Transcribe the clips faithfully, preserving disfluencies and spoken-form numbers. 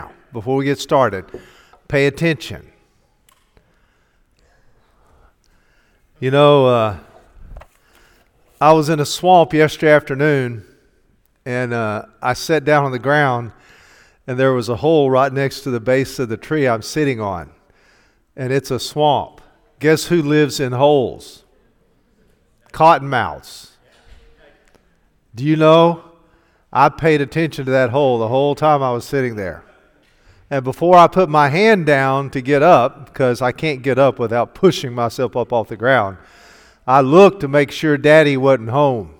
Before we get started, pay attention. You know, uh, I was in a swamp yesterday afternoon, and uh, I sat down on the ground, and there was a hole right next to the base of the tree I'm sitting on, and it's a swamp. Guess who lives in holes? Cottonmouths. Do you know? I paid attention to that hole the whole time I was sitting there. And before I put my hand down to get up, because I can't get up without pushing myself up off the ground, I looked to make sure Daddy wasn't home.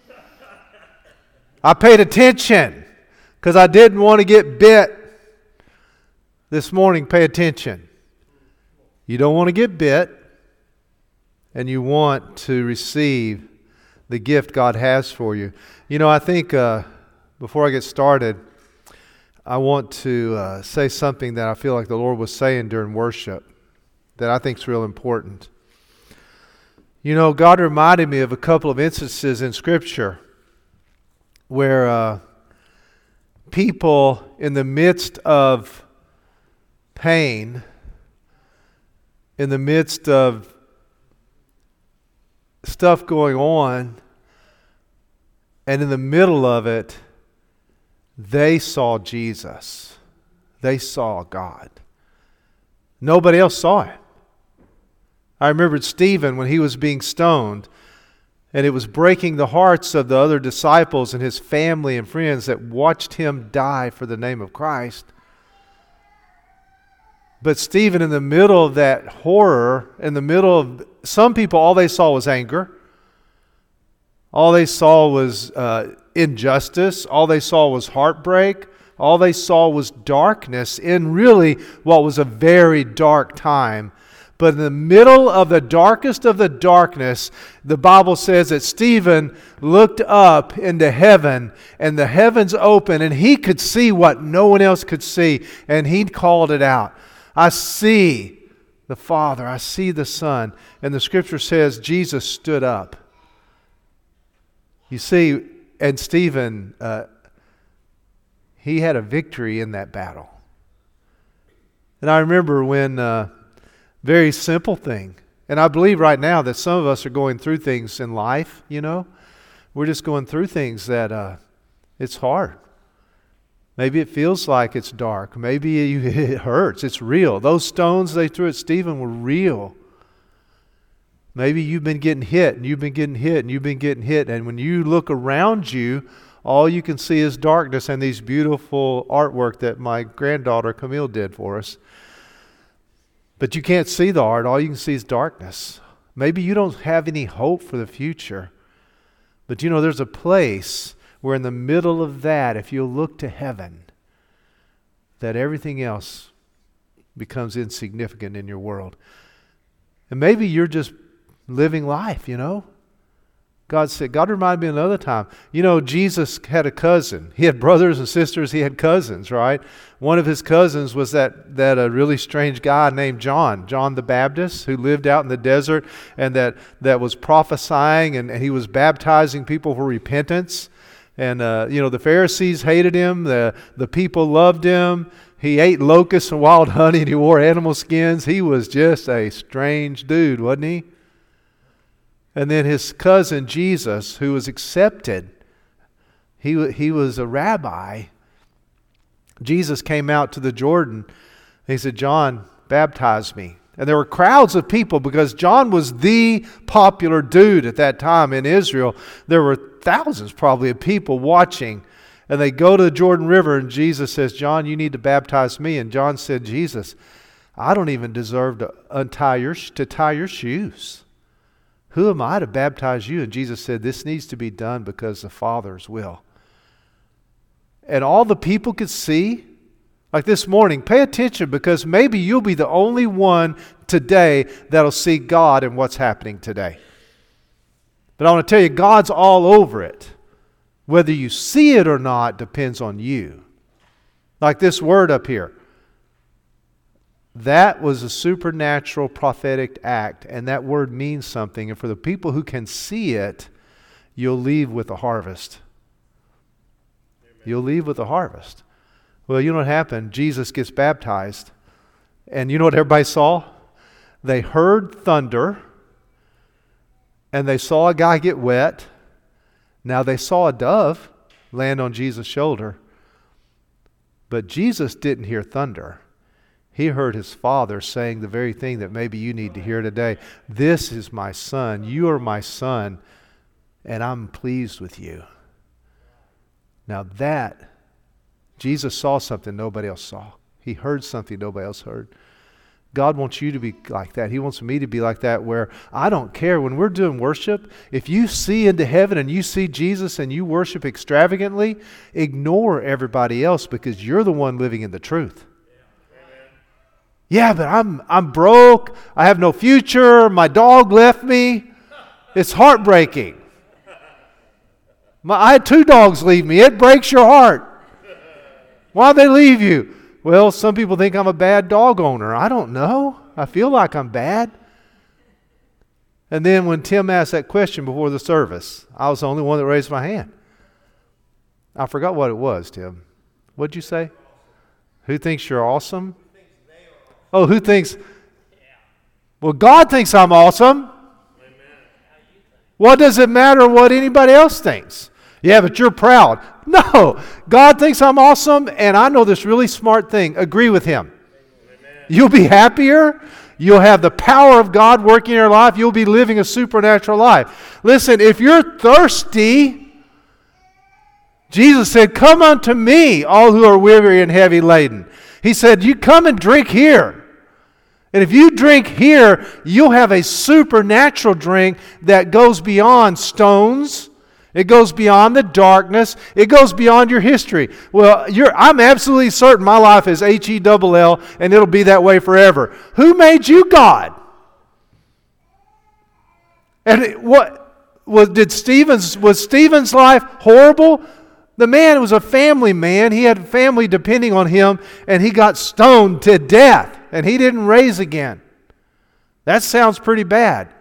I paid attention because I didn't want to get bit. This morning, pay attention. You don't want to get bit, and you want to receive the gift God has for you. You know, I think uh, before I get started, I want to uh, say something that I feel like the Lord was saying during worship that I think is real important. You know, God reminded me of a couple of instances in Scripture where uh, people in the midst of pain, in the midst of stuff going on, and in the middle of it, they saw Jesus. They saw God. Nobody else saw Him. I remembered Stephen when he was being stoned, and it was breaking the hearts of the other disciples and his family and friends that watched him die for the name of Christ. But Stephen, in the middle of that horror, in the middle of, some people, all they saw was anger. All they saw was uh, injustice. All they saw was heartbreak. All they saw was darkness in really what was a very dark time. But in the middle of the darkest of the darkness, the Bible says that Stephen looked up into heaven, and the heavens opened, and he could see what no one else could see, and he called it out. I see the Father. I see the Son. And the Scripture says Jesus stood up. You see, and Stephen, uh, he had a victory in that battle. And I remember when, uh, very simple thing, and I believe right now that some of us are going through things in life, you know. We're just going through things that uh, it's hard. Maybe it feels like it's dark. Maybe it hurts. It's real. Those stones they threw at Stephen were real. Maybe you've been getting hit, and you've been getting hit, and you've been getting hit. And when you look around you, all you can see is darkness and these beautiful artwork that my granddaughter Camille did for us. But you can't see the art. All you can see is darkness. Maybe you don't have any hope for the future. But you know, there's a place where in the middle of that, if you look to heaven, that everything else becomes insignificant in your world. And maybe you're just living life, you know. God said, God reminded me another time. You know, Jesus had a cousin. He had brothers and sisters. He had cousins, right? One of his cousins was that that a really strange guy named John, John the Baptist, who lived out in the desert and that, that was prophesying and, and he was baptizing people for repentance. And, uh, you know, the Pharisees hated him. The, the people loved him. He ate locusts and wild honey and he wore animal skins. He was just a strange dude, wasn't he? And then his cousin Jesus, who was accepted, he, he was a rabbi. Jesus came out to the Jordan. He said, John, baptize me. And there were crowds of people because John was the popular dude at that time in Israel. There were thousands probably of people watching. And they go to the Jordan River and Jesus says, John, you need to baptize me. And John said, Jesus, I don't even deserve to untie your to tie your shoes. Who am I to baptize you? And Jesus said, this needs to be done because the Father's will. And all the people could see, like this morning, pay attention because maybe you'll be the only one today that'll see God in what's happening today. But I want to tell you, God's all over it. Whether you see it or not depends on you. Like this word up here. That was a supernatural prophetic act, and that word means something. And for the people who can see it, you'll leave with a harvest. Amen. You'll leave with a harvest. Well, you know what happened? Jesus gets baptized. And you know what everybody saw? They heard thunder, and they saw a guy get wet. Now they saw a dove land on Jesus' shoulder. But Jesus didn't hear thunder. He heard his Father saying the very thing that maybe you need to hear today. This is my Son. You are my Son, and I'm pleased with you. Now that, Jesus saw something nobody else saw. He heard something nobody else heard. God wants you to be like that. He wants me to be like that, where I don't care. When we're doing worship, if you see into heaven and you see Jesus and you worship extravagantly, ignore everybody else, because you're the one living in the truth. Yeah, but I'm I'm broke. I have no future. My dog left me. It's heartbreaking. My, I had two dogs leave me. It breaks your heart. Why'd they leave you? Well, some people think I'm a bad dog owner. I don't know. I feel like I'm bad. And then when Tim asked that question before the service, I was the only one that raised my hand. I forgot what it was, Tim. What'd you say? Who thinks you're awesome? Oh, who thinks? Well, God thinks I'm awesome. What does it matter what anybody else thinks? Yeah, but you're proud. No, God thinks I'm awesome, and I know this really smart thing. Agree with Him. Amen. You'll be happier. You'll have the power of God working in your life. You'll be living a supernatural life. Listen, if you're thirsty, Jesus said, come unto me, all who are weary and heavy laden. He said, you come and drink here. And if you drink here, you'll have a supernatural drink that goes beyond stones. It goes beyond the darkness. It goes beyond your history. Well, you're, I'm absolutely certain my life is H E double L, and it'll be that way forever. Who made you God? And it, what was did Stephen's was Stephen's life horrible? The man was a family man. He had family depending on him, and he got stoned to death, and he didn't raise again. That sounds pretty bad.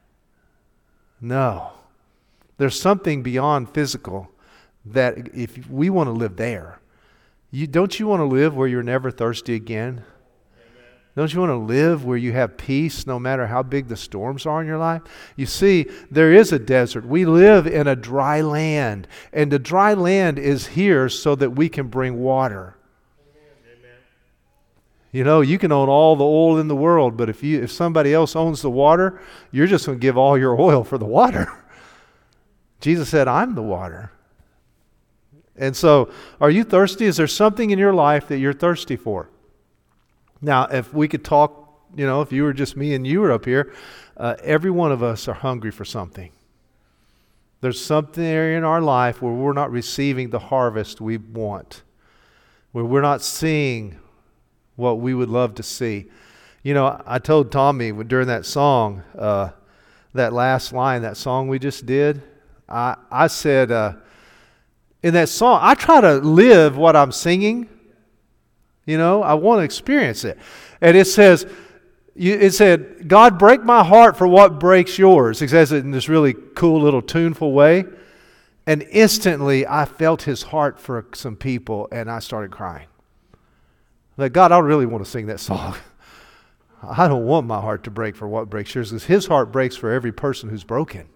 No. There's something beyond physical that if we want to live there, you don't you want to live where you're never thirsty again? Amen. Don't you want to live where you have peace no matter how big the storms are in your life? You see, there is a desert. We live in a dry land, and the dry land is here so that we can bring water. Amen. You know, you can own all the oil in the world, but if you if somebody else owns the water, you're just going to give all your oil for the water. Jesus said, I'm the water. And so, are you thirsty? Is there something in your life that you're thirsty for? Now, if we could talk, you know, if you were just me and you were up here, uh, every one of us are hungry for something. There's something in our life where we're not receiving the harvest we want, where we're not seeing what we would love to see. You know, I told Tommy during that song, uh, that last line, that song we just did, I, I said, uh, in that song, I try to live what I'm singing. You know, I want to experience it. And it says, you, it said, God, break my heart for what breaks yours. It says it in this really cool little tuneful way. And instantly, I felt His heart for some people, and I started crying. Like, God, I really want to sing that song. I don't want my heart to break for what breaks yours, because His heart breaks for every person who's broken.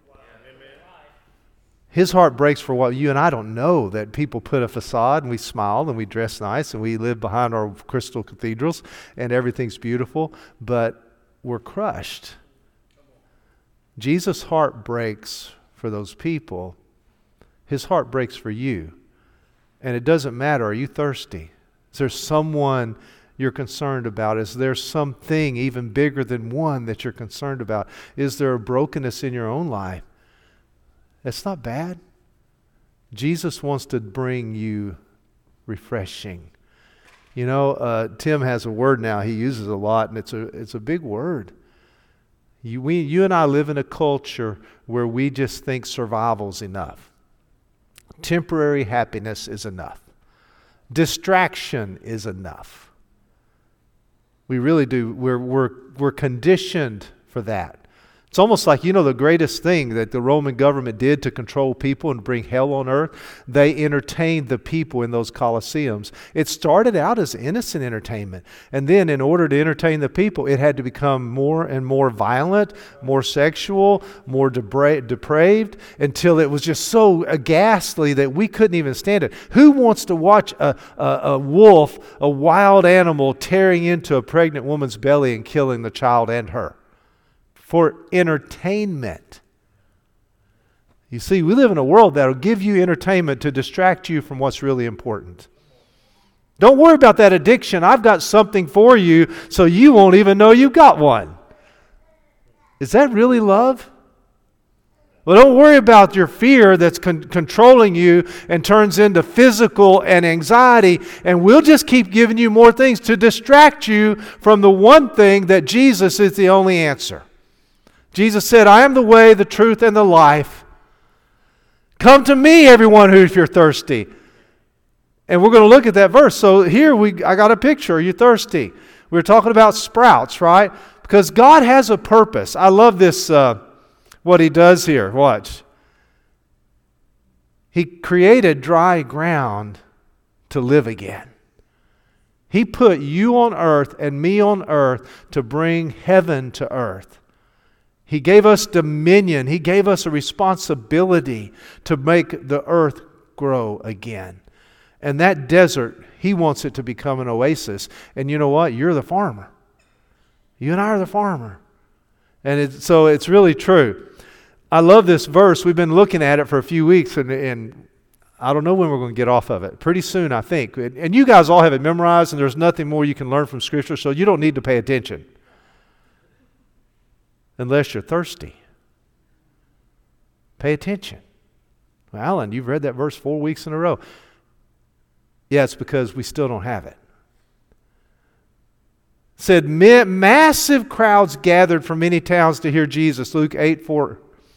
His heart breaks for what you and I don't know, that people put a facade and we smile and we dress nice and we live behind our crystal cathedrals and everything's beautiful, but we're crushed. Jesus' heart breaks for those people. His heart breaks for you. And it doesn't matter, are you thirsty? Is there someone you're concerned about? Is there something even bigger than one that you're concerned about? Is there a brokenness in your own life? That's not bad. Jesus wants to bring you refreshing. You know, uh, Tim has a word now he uses a lot, and it's a it's a big word. You, we, you and I live in a culture where we just think survival's enough. Temporary happiness is enough. Distraction is enough. We really do. We're we're we're conditioned for that. It's almost like, you know, the greatest thing that the Roman government did to control people and bring hell on earth, they entertained the people in those colosseums. It started out as innocent entertainment. And then in order to entertain the people, it had to become more and more violent, more sexual, more debra- depraved, until it was just so ghastly that we couldn't even stand it. Who wants to watch a, a, a wolf, a wild animal, tearing into a pregnant woman's belly and killing the child and her? For entertainment. You see, we live in a world that will give you entertainment to distract you from what's really important. Don't worry about that addiction. I've got something for you so you won't even know you've got one. Is that really love? Well, don't worry about your fear that's con- controlling you and turns into physical and anxiety, and we'll just keep giving you more things to distract you from the one thing that Jesus is the only answer. Jesus said, I am the way, the truth, and the life. Come to me, everyone who if you're thirsty. And we're going to look at that verse. So here we, I got a picture. Are you thirsty? We were talking about sprouts, right? Because God has a purpose. I love this, uh, what He does here. Watch. He created dry ground to live again. He put you on earth and me on earth to bring heaven to earth. He gave us dominion. He gave us a responsibility to make the earth grow again. And that desert, He wants it to become an oasis. And you know what? You're the farmer. You and I are the farmer. And it, so it's really true. I love this verse. We've been looking at it for a few weeks, and, and I don't know when we're going to get off of it. Pretty soon, I think. And you guys all have it memorized, and there's nothing more you can learn from Scripture, so you don't need to pay attention. Unless you're thirsty. Pay attention. Well, Alan, you've read that verse four weeks in a row. Yeah, it's because we still don't have it. It said, massive crowds gathered from many towns to hear Jesus. Luke eight four.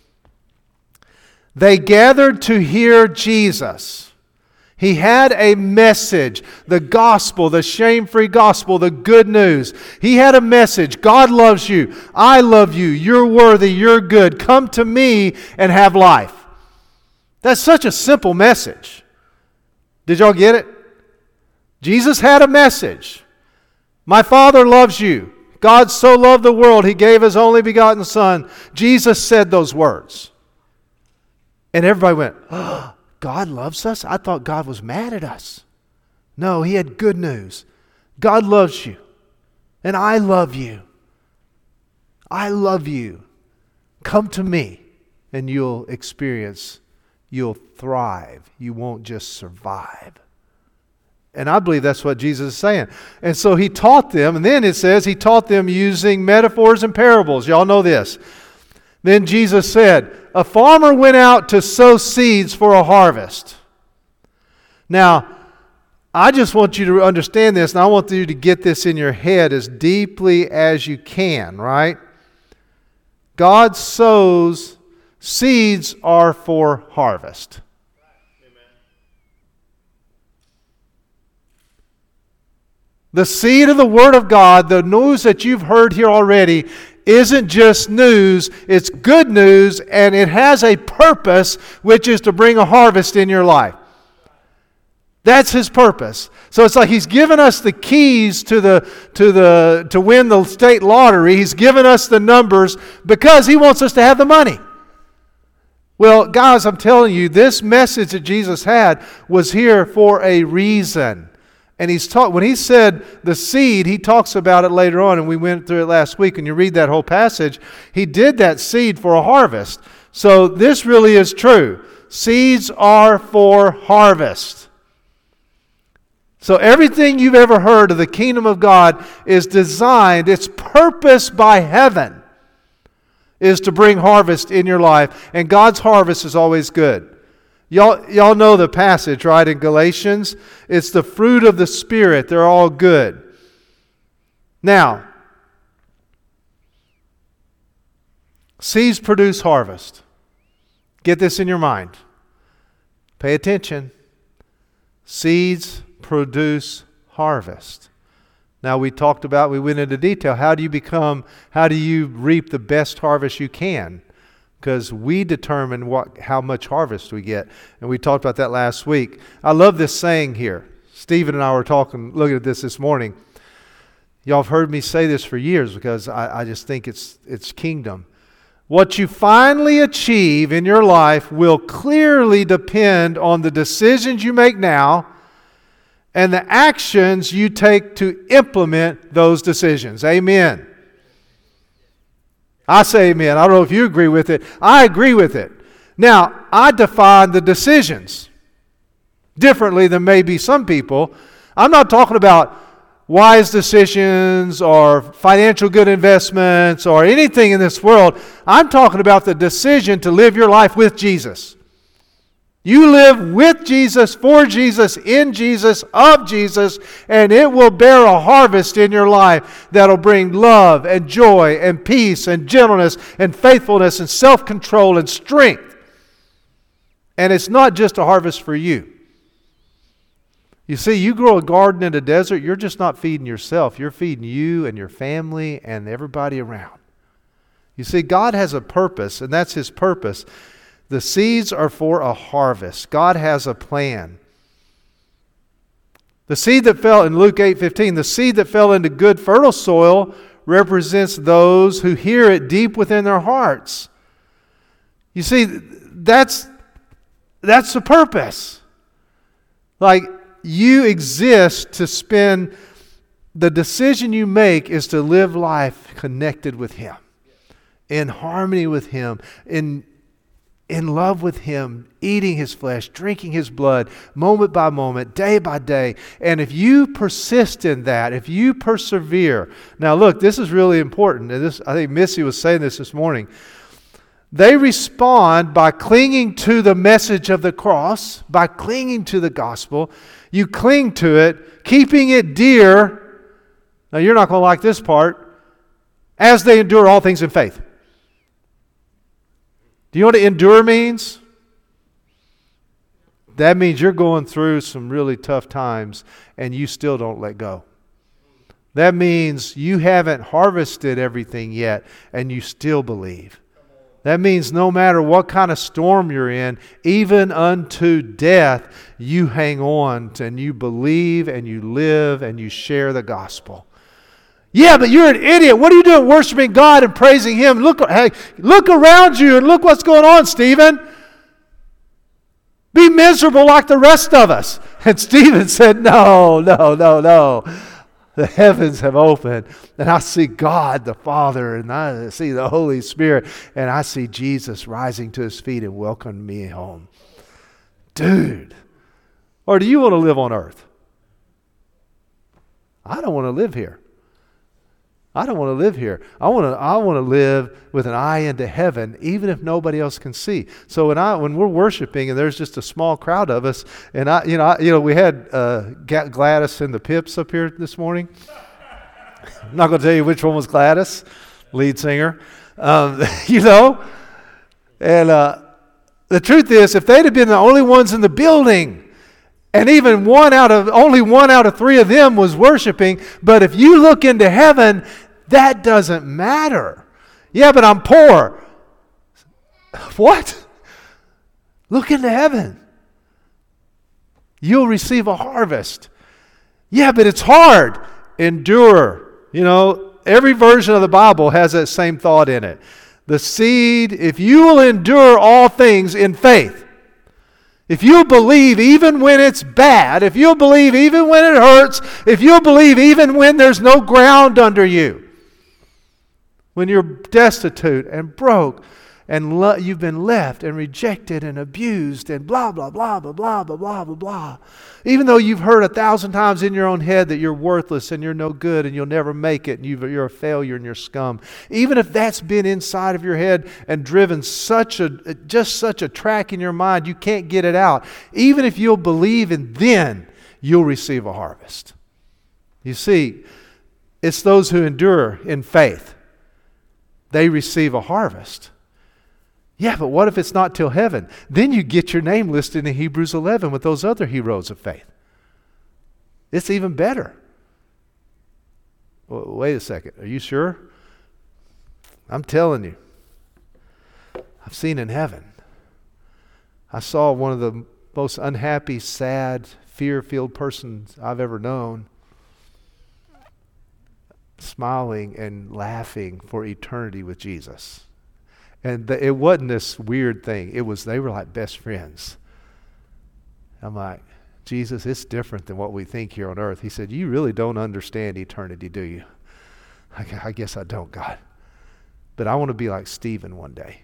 They gathered to hear Jesus. He had a message, the gospel, the shame-free gospel, the good news. He had a message. God loves you. I love you. You're worthy. You're good. Come to me and have life. That's such a simple message. Did y'all get it? Jesus had a message. My Father loves you. God so loved the world, He gave His only begotten Son. Jesus said those words. And everybody went, oh, God loves us? I thought God was mad at us. No, He had good news. God loves you. And I love you. I love you. Come to me and you'll experience, you'll thrive. You won't just survive. And I believe that's what Jesus is saying. And so He taught them, and then it says He taught them using metaphors and parables. Y'all know this. Then Jesus said, a farmer went out to sow seeds for a harvest. Now, I just want you to understand this, and I want you to get this in your head as deeply as you can, right? God sows, seeds are for harvest. The seed of the Word of God, the news that you've heard here already, isn't just news, it's good news, and it has a purpose, which is to bring a harvest in your life. That's His purpose. So it's like He's given us the keys to the to the to win the state lottery. He's given us the numbers because He wants us to have the money. Well, guys, I'm telling you, this message that Jesus had was here for a reason. And he's taught, when He said the seed, He talks about it later on, and we went through it last week. When you read that whole passage, He did that seed for a harvest. So this really is true. Seeds are for harvest. So everything you've ever heard of the kingdom of God is designed, it's purposed by heaven, is to bring harvest in your life. And God's harvest is always good. Y'all, y'all know the passage, right, in Galatians? It's the fruit of the Spirit. They're all good. Now, seeds produce harvest. Get this in your mind. Pay attention. Seeds produce harvest. Now we talked about, we went into detail, how do you become, how do you reap the best harvest you can? Because we determine what, how much harvest we get. And we talked about that last week. I love this saying here. Stephen and I were talking, looking at this this morning. Y'all have heard me say this for years because I, I just think it's it's kingdom. What you finally achieve in your life will clearly depend on the decisions you make now and the actions you take to implement those decisions. Amen. I say amen. I don't know if you agree with it. I agree with it. Now, I define the decisions differently than maybe some people. I'm not talking about wise decisions or financial good investments or anything in this world. I'm talking about the decision to live your life with Jesus. You live with Jesus, for Jesus, in Jesus, of Jesus, and it will bear a harvest in your life that'll bring love and joy and peace and gentleness and faithfulness and self-control and strength. And it's not just a harvest for you. You see, you grow a garden in a desert, you're just not feeding yourself. You're feeding you and your family and everybody around. You see, God has a purpose, and that's His purpose. The seeds are for a harvest. God has a plan. The seed that fell in Luke eight fifteen, the seed that fell into good fertile soil represents those who hear it deep within their hearts. You see, that's, that's the purpose. Like, you exist to spend, the decision you make is to live life connected with Him, in harmony with Him, in, in love with Him, eating His flesh, drinking His blood, moment by moment, day by day. And if you persist in that, if you persevere. Now look, this is really important. And this, I think Missy was saying this this morning. They respond by clinging to the message of the cross, by clinging to the gospel. You cling to it, keeping it dear. Now you're not going to like this part. As they endure all things in faith. Do you know what endure means? That means you're going through some really tough times and you still don't let go. That means you haven't harvested everything yet and you still believe. That means no matter what kind of storm you're in, even unto death, you hang on and you believe and you live and you share the gospel. Yeah, but you're an idiot. What are you doing worshiping God and praising Him? Look, hey, look around you and look what's going on, Stephen. Be miserable like the rest of us. And Stephen said, no, no, no, no. The heavens have opened, and I see God the Father, and I see the Holy Spirit, and I see Jesus rising to His feet and welcoming me home. Dude, or do you want to live on earth? I don't want to live here. I don't want to live here. I want to I want to live with an eye into heaven, even if nobody else can see. So when I when we're worshiping and there's just a small crowd of us, and I you know I, you know we had uh, Gladys and the Pips up here this morning. I'm not going to tell you which one was Gladys, lead singer. Um, you know, and uh, the truth is, if they'd have been the only ones in the building. And even one out of only one out of three of them was worshiping. But if you look into heaven, that doesn't matter. Yeah, but I'm poor. What? Look into heaven. You'll receive a harvest. Yeah, but it's hard. Endure. You know, every version of the Bible has that same thought in it. The seed, if you will endure all things in faith, if you'll believe even when it's bad, if you'll believe even when it hurts, if you'll believe even when there's no ground under you, when you're destitute and broke and lo- you've been left and rejected and abused and blah, blah, blah, blah, blah, blah, blah, blah, blah. Even though you've heard a thousand times in your own head that you're worthless and you're no good and you'll never make it and you've, you're a failure and you're scum. Even if that's been inside of your head and driven such a, just such a track in your mind, you can't get it out. Even if you'll believe, and then you'll receive a harvest. You see, it's those who endure in faith. They receive a harvest. Yeah, but what if it's not till heaven? Then you get your name listed in Hebrews eleven with those other heroes of faith. It's even better. Wait a second. Are you sure? I'm telling you. I've seen in heaven. I saw one of the most unhappy, sad, fear-filled persons I've ever known smiling and laughing for eternity with Jesus. And the, it wasn't this weird thing. It was, they were like best friends. I'm like, Jesus, it's different than what we think here on earth. He said, you really don't understand eternity, do you? I, I guess I don't, God. But I want to be like Stephen one day.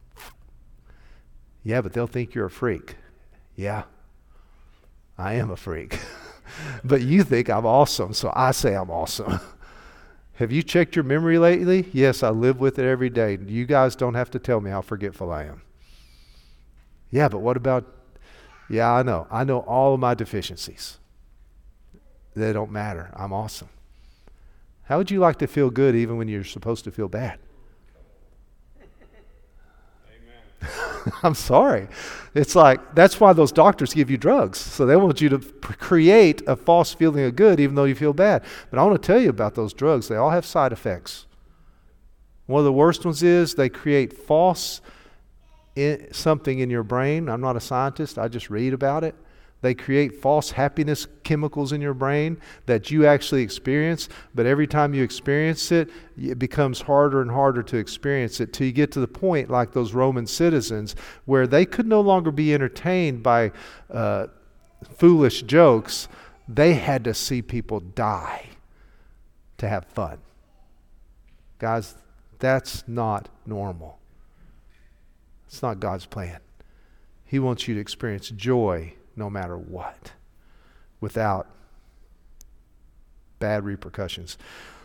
Yeah, but they'll think you're a freak. Yeah, I am a freak. But you think I'm awesome, so I say I'm awesome. Have you checked your memory lately? Yes, I live with it every day. You guys don't have to tell me how forgetful I am. Yeah, but what about, yeah, I know. I know all of my deficiencies. They don't matter. I'm awesome. How would you like to feel good even when you're supposed to feel bad? I'm sorry. It's like, that's why those doctors give you drugs. So they want you to p- create a false feeling of good even though you feel bad. But I want to tell you about those drugs. They all have side effects. One of the worst ones is they create false in, something in your brain. I'm not a scientist. I just read about it. They create false happiness chemicals in your brain that you actually experience, but every time you experience it, it becomes harder and harder to experience it till you get to the point like those Roman citizens where they could no longer be entertained by uh, foolish jokes. They had to see people die to have fun. Guys, that's not normal. It's not God's plan. He wants you to experience joy no matter what, without bad repercussions.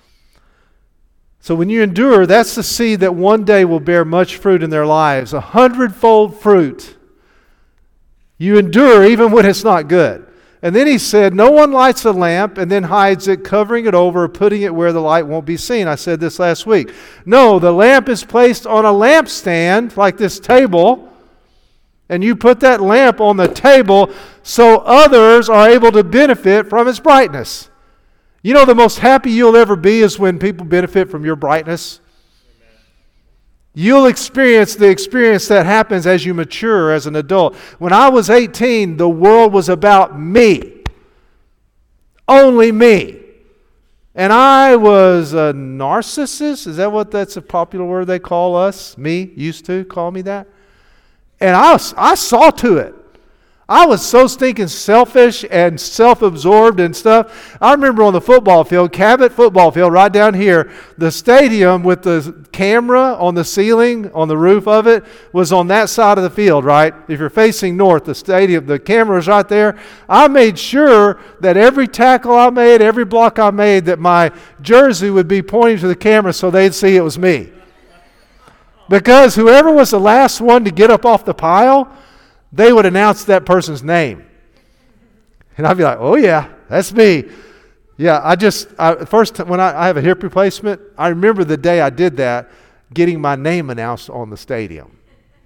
So when you endure, that's the seed that one day will bear much fruit in their lives, a hundredfold fruit. You endure even when it's not good. And then he said, no one lights a lamp and then hides it, covering it over, or putting it where the light won't be seen. I said this last week. No, the lamp is placed on a lampstand, like this table, and you put that lamp on the table so others are able to benefit from its brightness. You know, the most happy you'll ever be is when people benefit from your brightness. Amen. You'll experience the experience that happens as you mature as an adult. When I was eighteen, the world was about me. Only me. And I was a narcissist. Is that what that's a popular word they call us? Me used to call me that. And I, was, I saw to it. I was so stinking selfish and self-absorbed and stuff. I remember on the football field, Cabot football field, right down here, the stadium with the camera on the ceiling, on the roof of it, was on that side of the field, right? If you're facing north, the stadium, the camera is right there. I made sure that every tackle I made, every block I made, that my jersey would be pointing to the camera so they'd see it was me. Because whoever was the last one to get up off the pile, they would announce that person's name. And I'd be like, oh yeah, that's me. Yeah, I just, I, first when I, I have a hip replacement, I remember the day I did that, getting my name announced on the stadium.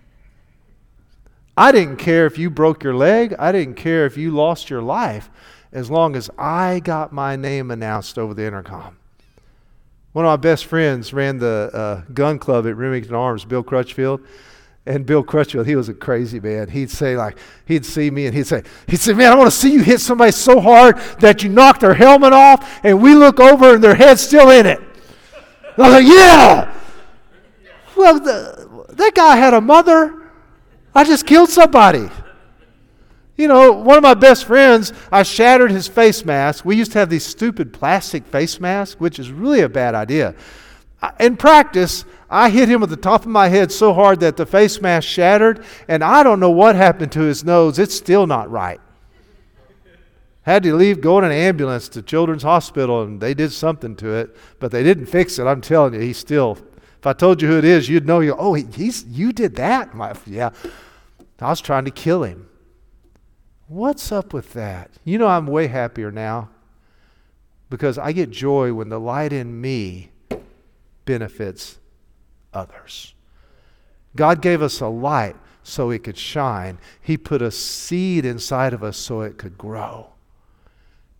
I didn't care if you broke your leg. I didn't care if you lost your life, as long as I got my name announced over the intercom. One of my best friends ran the uh, gun club at Remington Arms, Bill Crutchfield. And Bill Crutchfield, he was a crazy man. He'd say like, he'd see me and he'd say, he'd say, man, I want to see you hit somebody so hard that you knock their helmet off, and we look over and their head's still in it. And I was like, yeah. Well, the, that guy had a mother. I just killed somebody. You know, one of my best friends, I shattered his face mask. We used to have these stupid plastic face masks, which is really a bad idea. In practice, I hit him with the top of my head so hard that the face mask shattered, and I don't know what happened to his nose. It's still not right. Had to leave, go in an ambulance to Children's Hospital, and they did something to it, but they didn't fix it. I'm telling you, he's still, if I told you who it is, you'd know, you oh, he, he's, you did that? My, yeah, I was trying to kill him. What's up with that? You know, I'm way happier now because I get joy when the light in me benefits others. God gave us a light so it could shine. He put a seed inside of us so it could grow.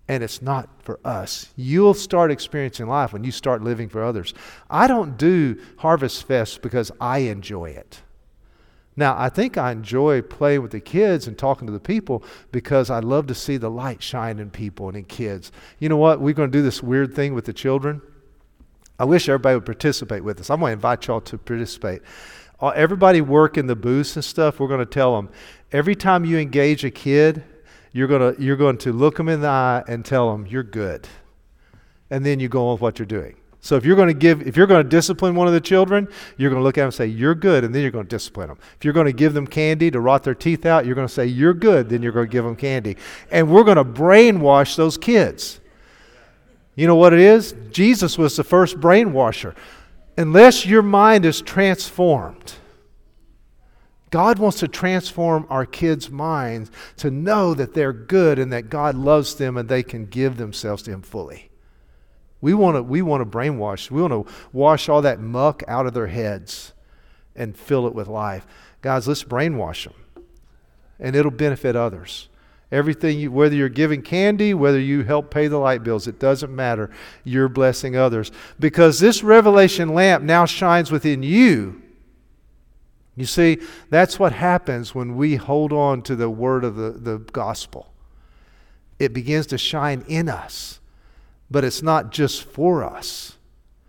And it's not for us. You'll start experiencing life when you start living for others. I don't do Harvest Fest because I enjoy it. Now, I think I enjoy playing with the kids and talking to the people because I love to see the light shine in people and in kids. You know what? We're going to do this weird thing with the children. I wish everybody would participate with us. I'm going to invite y'all to participate. Uh, everybody work in the booths and stuff. We're going to tell them, every time you engage a kid, You're going to you're going to look them in the eye and tell them you're good, and then you go on with what you're doing. So if you're going to give, if you're going to discipline one of the children, you're going to look at them and say you're good, and then you're going to discipline them. If you're going to give them candy to rot their teeth out, you're going to say you're good, then you're going to give them candy, and we're going to brainwash those kids. You know what it is? Jesus was the first brainwasher. Unless your mind is transformed, God wants to transform our kids' minds to know that they're good and that God loves them and they can give themselves to Him fully. We want to we want to brainwash. We want to wash all that muck out of their heads and fill it with life. Guys, let's brainwash them. And it'll benefit others. Everything, you, whether you're giving candy, whether you help pay the light bills, it doesn't matter. You're blessing others. Because this revelation lamp now shines within you. You see, that's what happens when we hold on to the word of the, the gospel. It begins to shine in us, but it's not just for us.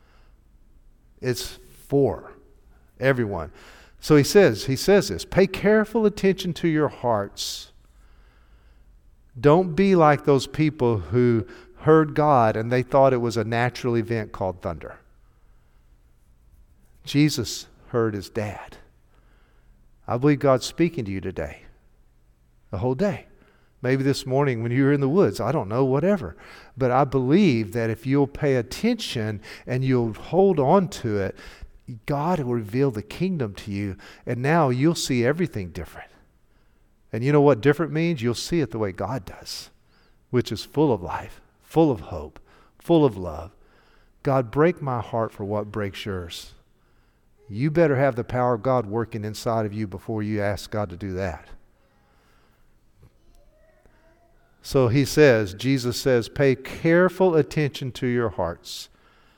It's for everyone. So he says, he says this, pay careful attention to your hearts. Don't be like those people who heard God and they thought it was a natural event called thunder. Jesus heard his dad. I believe God's speaking to you today, the whole day. Maybe this morning when you were in the woods, I don't know, whatever. But I believe that if you'll pay attention and you'll hold on to it, God will reveal the kingdom to you, and now you'll see everything different. And you know what different means? You'll see it the way God does, which is full of life, full of hope, full of love. God, break my heart for what breaks yours. You better have the power of God working inside of you before you ask God to do that. So he says, Jesus says, pay careful attention to your hearts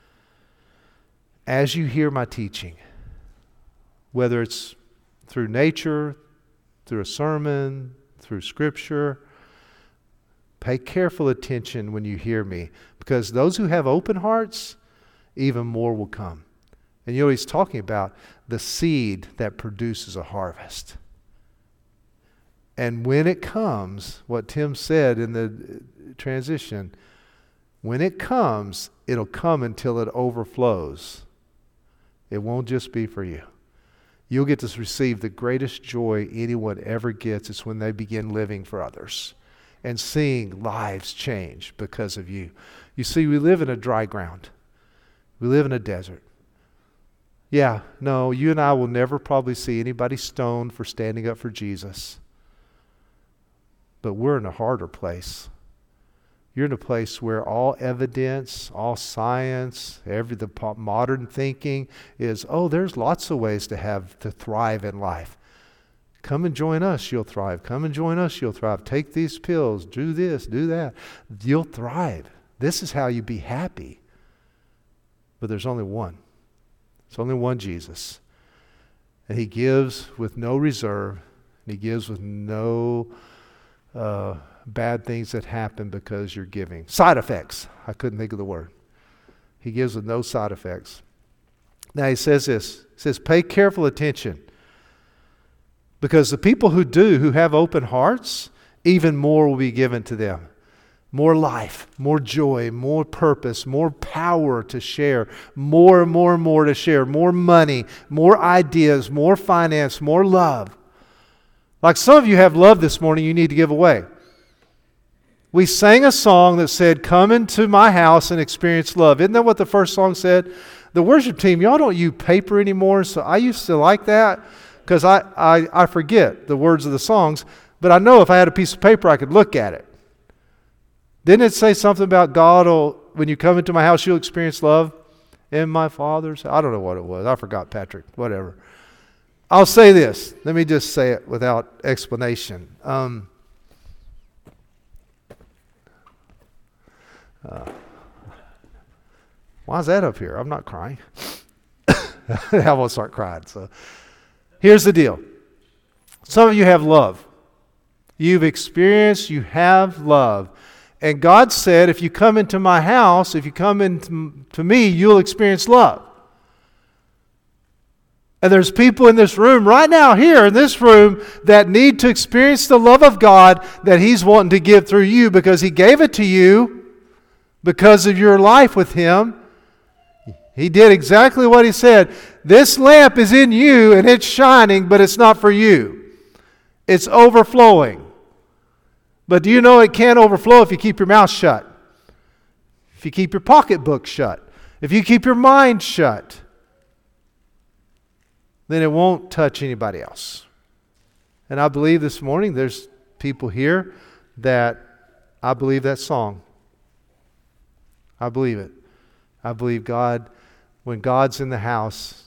as you hear my teaching, whether it's through nature, through a sermon, through Scripture. Pay careful attention when you hear me, because those who have open hearts, even more will come. And you know, he's talking about the seed that produces a harvest. And when it comes, what Tim said in the transition, when it comes, it'll come until it overflows. It won't just be for you. You'll get to receive the greatest joy anyone ever gets. It's when they begin living for others and seeing lives change because of you. You see, we live in a dry ground. We live in a desert. Yeah, no, you and I will never probably see anybody stoned for standing up for Jesus. But we're in a harder place. You're in a place where all evidence, all science, every the modern thinking is, oh, there's lots of ways to have to thrive in life. Come and join us, you'll thrive. Come and join us, you'll thrive. Take these pills, do this, do that. You'll thrive. This is how you be happy. But there's only one. There's only one Jesus. And he gives with no reserve. And he gives with no uh, bad things that happen because you're giving. Side effects. I couldn't think of the word. He gives with no side effects. Now he says this. He says, pay careful attention. Because the people who do, who have open hearts, even more will be given to them. More life, more joy, more purpose, more power to share, more and more and more to share, more money, more ideas, more finance, more love. Like some of you have love this morning you need to give away. We sang a song that said, come into my house and experience love. Isn't that what the first song said? The worship team, y'all don't use paper anymore, so I used to like that because I, I, I forget the words of the songs, but I know if I had a piece of paper I could look at it. Didn't it say something about God, will, when you come into my house, you'll experience love in my Father's? I don't know what it was. I forgot, Patrick. Whatever. I'll say this. Let me just say it without explanation. Um, Uh, why is that up here? I'm not crying. I won't start crying. So here's the deal. Some of you have love. You've experienced, you have love. And God said, if you come into my house, if you come into to me, you'll experience love. And there's people in this room right now, here in this room, that need to experience the love of God that He's wanting to give through you, because He gave it to you because of your life with Him. He did exactly what He said. This lamp is in you and it's shining, but it's not for you. It's overflowing. But do you know it can't overflow if you keep your mouth shut? If you keep your pocketbook shut? If you keep your mind shut? Then it won't touch anybody else. And I believe this morning there's people here that I believe that song. I believe it. I believe God, when God's in the house,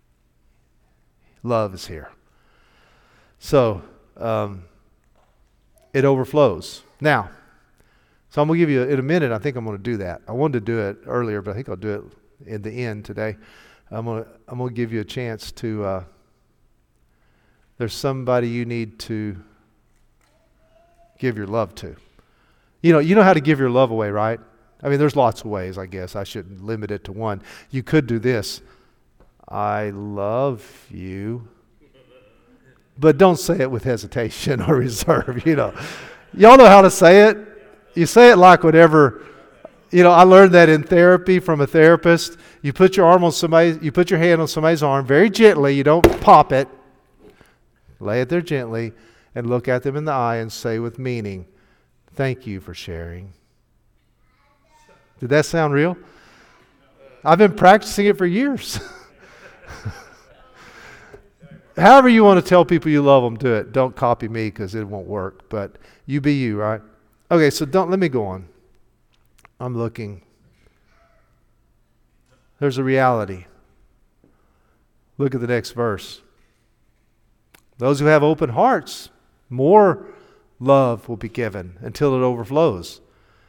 love is here. So, um, it overflows. Now, so I'm going to give you, in a minute, I think I'm going to do that. I wanted to do it earlier, but I think I'll do it in the end today. I'm going to, I'm going to give you a chance to, uh, there's somebody you need to give your love to. You know, you know how to give your love away, right? I mean, there's lots of ways, I guess. I shouldn't limit it to one. You could do this. I love you. But don't say it with hesitation or reserve, you know. Y'all know how to say it. You say it like whatever. You know, I learned that in therapy from a therapist. You put your arm on somebody, you put your hand on somebody's arm very gently. You don't pop it. Lay it there gently and look at them in the eye and say with meaning, thank you for sharing. Did that sound real? I've been practicing it for years. However you want to tell people you love them, do it. Don't copy me because it won't work. But you be you, right? Okay, so don't let me go on. I'm looking. There's a reality. Look at the next verse. Those who have open hearts, more love will be given until it overflows.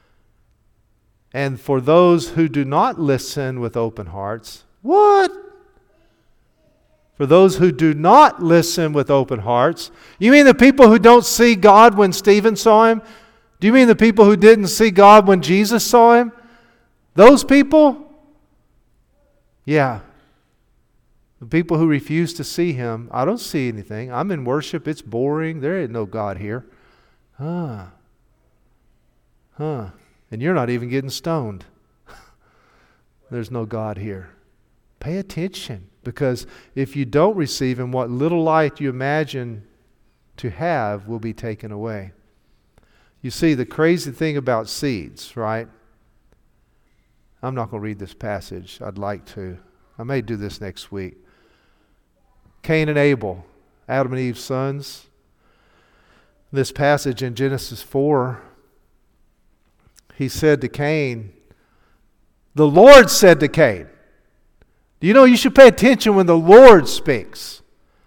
And for those who do not listen with open hearts, what? For those who do not listen with open hearts, you mean the people who don't see God when Stephen saw Him? Do you mean the people who didn't see God when Jesus saw Him? Those people? Yeah. The people who refuse to see Him, I don't see anything. I'm in worship. It's boring. There ain't no God here. Huh. Huh. And you're not even getting stoned. There's no God here. Pay attention. Because if you don't receive Him, what little light you imagine to have will be taken away. You see, the crazy thing about seeds, right? I'm not going to read this passage. I'd like to. I may do this next week. Cain and Abel, Adam and Eve's sons. This passage in Genesis four, he said to Cain, the Lord said to Cain. Do you know you should pay attention when the Lord speaks?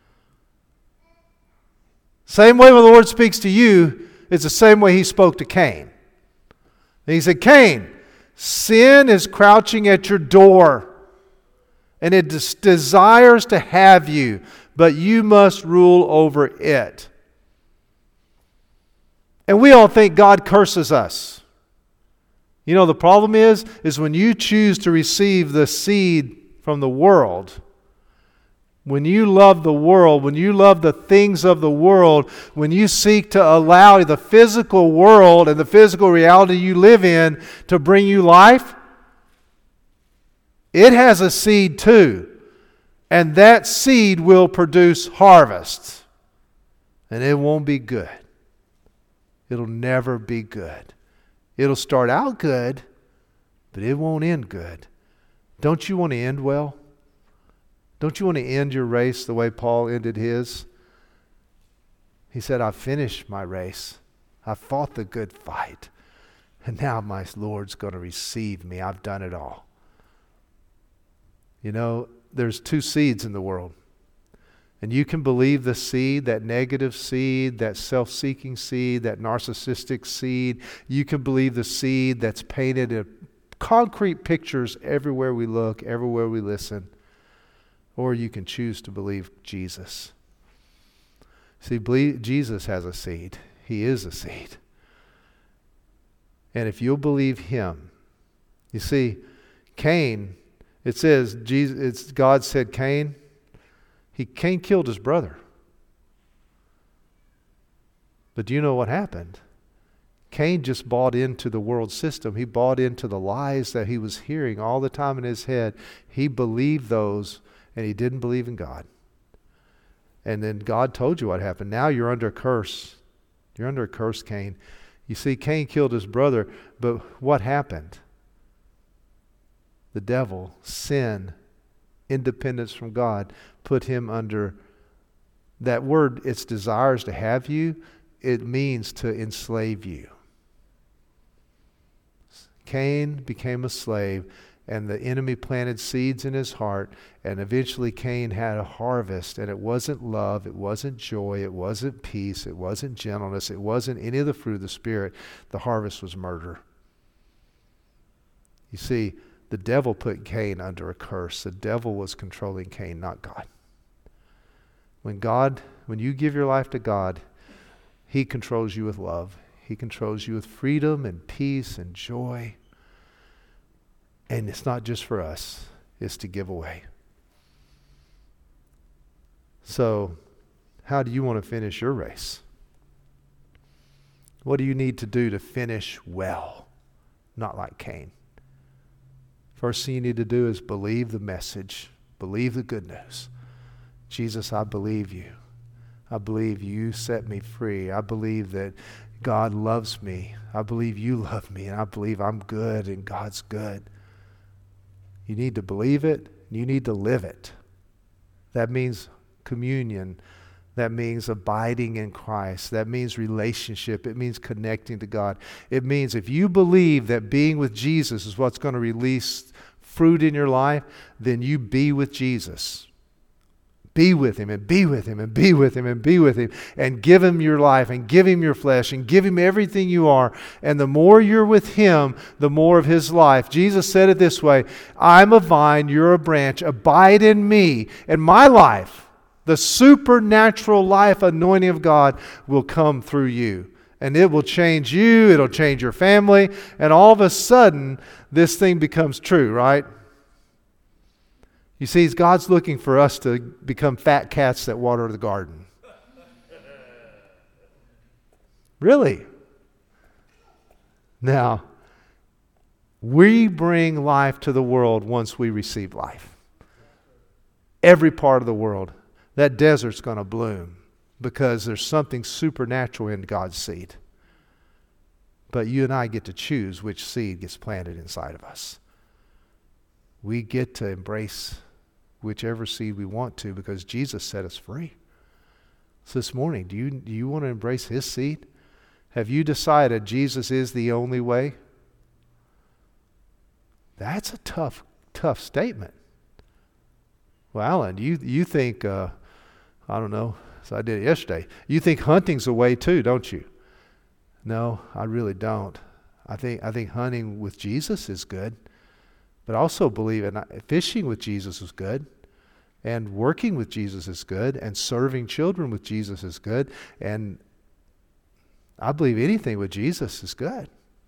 Same way when the Lord speaks to you, it's the same way He spoke to Cain. And He said, Cain, sin is crouching at your door, and it des- desires to have you, but you must rule over it. And we all think God curses us. You know, the problem is, is when you choose to receive the seed from the world, when you love the world, when you love the things of the world, when you seek to allow the physical world and the physical reality you live in to bring you life, it has a seed too. And that seed will produce harvest. And it won't be good. It'll never be good. It'll start out good, but it won't end good. Don't you want to end well? Don't you want to end your race the way Paul ended his? He said, I've finished my race. I've fought the good fight. And now my Lord's going to receive me. I've done it all. You know, there's two seeds in the world. And you can believe the seed, that negative seed, that self-seeking seed, that narcissistic seed. You can believe the seed that's painted in concrete pictures everywhere we look, everywhere we listen. Or you can choose to believe Jesus. See, believe, Jesus has a seed. He is a seed. And if you'll believe him, you see, Cain, it says, Jesus, it's, God said, Cain, he, Cain killed his brother. But do you know what happened? Cain just bought into the world system. He bought into the lies that he was hearing all the time in his head. He believed those, and he didn't believe in God. And then God told you what happened. Now you're under a curse. You're under a curse, Cain. You see, Cain killed his brother, but what happened? The devil, sin, independence from God, put him under that word. Its desires to have you. It means to enslave you. Cain became a slave, and the enemy planted seeds in his heart, and eventually Cain had a harvest, and it wasn't love, it wasn't joy, it wasn't peace, it wasn't gentleness, it wasn't any of the fruit of the Spirit. The harvest was murder. You see, the devil put Cain under a curse. The devil was controlling Cain, not God. When God, when you give your life to God, he controls you with love. He controls you with freedom and peace and joy. And it's not just for us, it's to give away. So, how do you want to finish your race? What do you need to do to finish well? Not like Cain. First thing you need to do is believe the message. Believe the good news. Jesus, I believe you. I believe you set me free. I believe that God loves me. I believe you love me. And I believe I'm good and God's good. You need to believe it. You need to live it. That means communion. That means abiding in Christ. That means relationship. It means connecting to God. It means if you believe that being with Jesus is what's going to release fruit in your life, then you be with Jesus. Be with him and be with him and be with him and be with him and give him your life and give him your flesh and give him everything you are. And the more you're with him, the more of his life. Jesus said it this way, I'm a vine, you're a branch. Abide in me, and my life, the supernatural life anointing of God, will come through you. And it will change you, it'll change your family, and all of a sudden, this thing becomes true, right? You see, God's looking for us to become fat cats that water the garden. Really? Now, we bring life to the world once we receive life. Every part of the world. That desert's going to bloom because there's something supernatural in God's seed. But you and I get to choose which seed gets planted inside of us. We get to embrace whichever seed we want to because Jesus set us free. So this morning, do you, do you want to embrace his seed? Have you decided Jesus is the only way? That's a tough, tough statement. Well, Alan, you, you think, uh, I don't know, so I did it yesterday. You think hunting's a way too, don't you? No, I really don't. I think, I think hunting with Jesus is good. But I also believe in fishing with Jesus is good, and working with Jesus is good, and serving children with Jesus is good, and I believe anything with Jesus is good. Amen.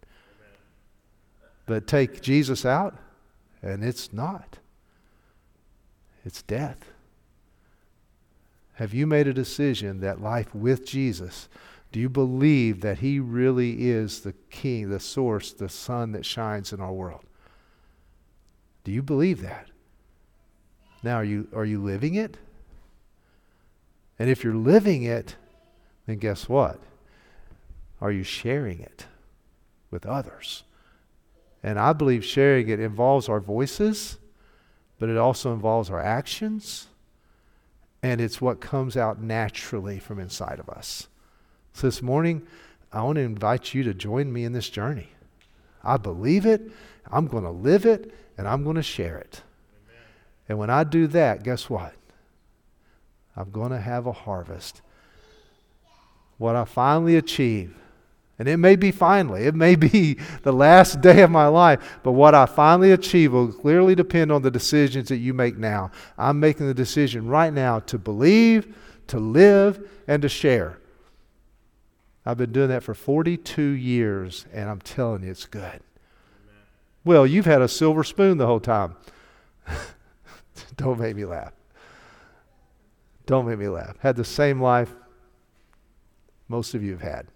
But take Jesus out, and it's not. It's death. Have you made a decision that life with Jesus, do you believe that he really is the King, the source, the sun that shines in our world? Do you believe that? Now, are you, are you living it? And if you're living it, then guess what? Are you sharing it with others? And I believe sharing it involves our voices, but it also involves our actions, and it's what comes out naturally from inside of us. So this morning, I want to invite you to join me in this journey. I believe it, I'm going to live it, and I'm going to share it. Amen. And when I do that, guess what? I'm going to have a harvest. What I finally achieve, and it may be finally, it may be the last day of my life, but what I finally achieve will clearly depend on the decisions that you make now. I'm making the decision right now to believe, to live, and to share. I've been doing that for forty-two years, and I'm telling you, it's good. Amen. Well, you've had a silver spoon the whole time. Don't make me laugh. Don't make me laugh. Had the same life most of you have had.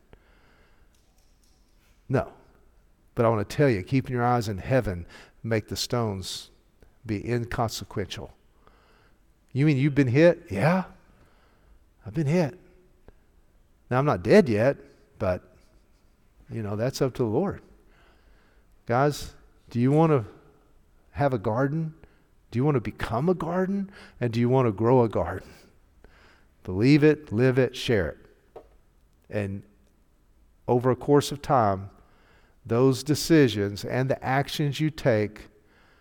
No. But I want to tell you, keeping your eyes in heaven make the stones be inconsequential. You mean you've been hit? Yeah. I've been hit. Now, I'm not dead yet, but, you know, that's up to the Lord. Guys, do you want to have a garden? Do you want to become a garden? And do you want to grow a garden? Believe it, live it, share it. And over a course of time, those decisions and the actions you take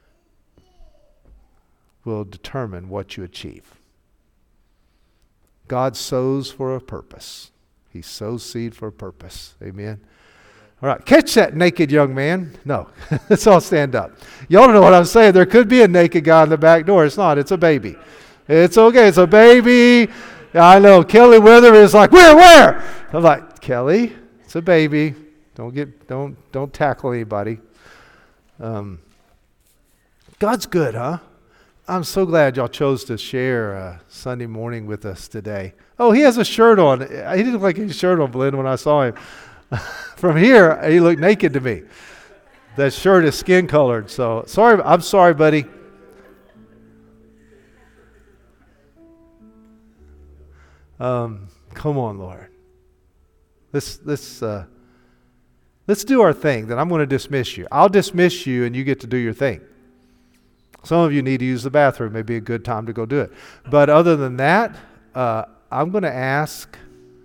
will determine what you achieve. God sows for a purpose. He sows seed for a purpose. Amen. All right, catch that naked young man. No, let's all stand up. Y'all don't know what I'm saying. There could be a naked guy in the back door. It's not. It's a baby. It's okay. It's a baby. I know. Kelly Wither is like, where, where? I'm like, Kelly, it's a baby. Don't get, don't, don't tackle anybody. Um, God's good, huh? I'm so glad y'all chose to share uh, Sunday morning with us today. Oh, he has a shirt on. He didn't look like his shirt on, Blinn, when I saw him. From here, he looked naked to me. That shirt is skin colored. So sorry, I'm sorry, buddy. Um, come on, Lord. Let's let's uh, let's do our thing. Then I'm going to dismiss you. I'll dismiss you, and you get to do your thing. Some of you need to use the bathroom. Maybe a good time to go do it. But other than that, uh, I'm going to ask.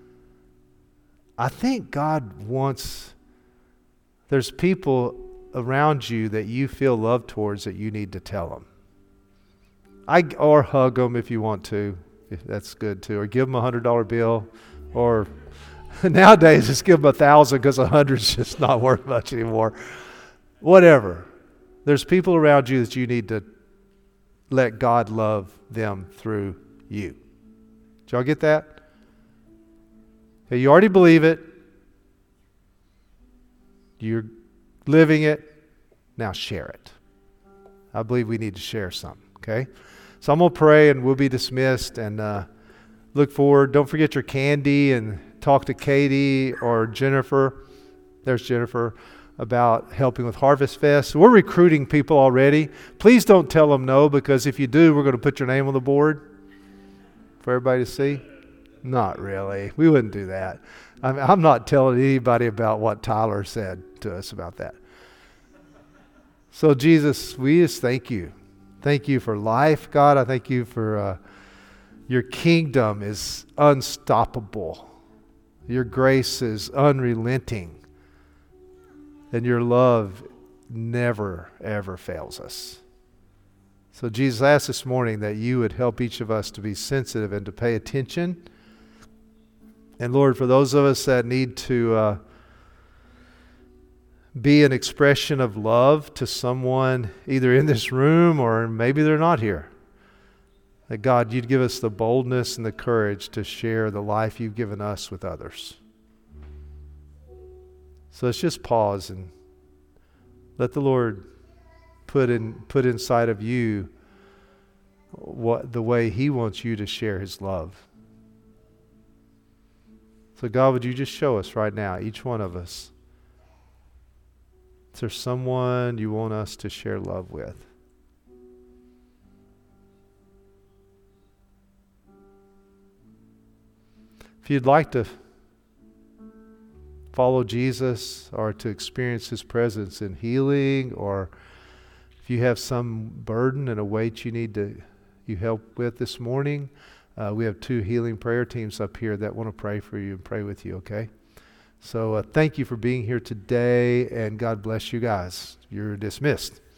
I think God wants. There's people around you that you feel love towards that you need to tell them. I or hug them if you want to. If that's good too. Or give them a hundred dollar bill. Or nowadays just give them a thousand because a hundred's just not worth much anymore. Whatever. There's people around you that you need to let God love them through you. Did y'all get that? Okay, you already believe it. You're living it. Now share it. I believe we need to share something, okay? So I'm going to pray and we'll be dismissed, and uh, look forward. Don't forget your candy, and talk to Katie or Jennifer. There's Jennifer. About helping with Harvest Fest. We're recruiting people already. Please don't tell them no, because if you do, we're going to put your name on the board for everybody to see. Not really. We wouldn't do that. I mean, I'm not telling anybody about what Tyler said to us about that. So Jesus, we just thank you. Thank you for life, God. I thank you for uh, your kingdom is unstoppable. Your grace is unrelenting. And your love never, ever fails us. So Jesus, I ask this morning that you would help each of us to be sensitive and to pay attention. And Lord, for those of us that need to uh, be an expression of love to someone either in this room or maybe they're not here, that God, you'd give us the boldness and the courage to share the life you've given us with others. So let's just pause and let the Lord put in put inside of you what the way He wants you to share His love. So God, would you just show us right now, each one of us, is there someone you want us to share love with? If you'd like to follow Jesus or to experience His presence in healing, or if you have some burden and a weight you need to you help with this morning, uh, we have two healing prayer teams up here that want to pray for you and pray with you, okay? So uh, thank you for being here today, and God bless you guys. You're dismissed.